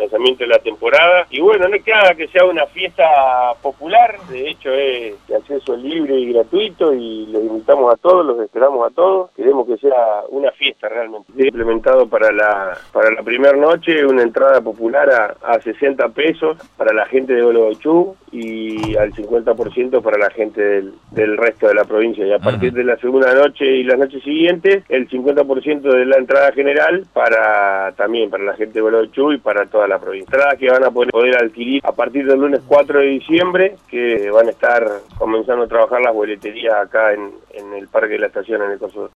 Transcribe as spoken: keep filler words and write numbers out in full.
lanzamiento de la temporada. Y bueno, no queda que sea una fiesta popular, de hecho es de acceso libre y gratuito y los invitamos a todos, los esperamos a todos. Queremos que sea una fiesta realmente. Se ha implementado para la para la primera noche una entrada popular a, a sesenta pesos para la gente de Gualeguaychú y al cincuenta por ciento para la gente del, del resto de la provincia. Y a partir de la segunda noche y las noches siguientes, el cincuenta por ciento de la entrada general para también para la gente de Gualeguaychú y para toda la provincia. Entradas que van a poder, poder adquirir a partir del lunes cuatro de diciembre, que van a estar comenzando a trabajar las boleterías acá en, en el Parque de la Estación, en el Coso.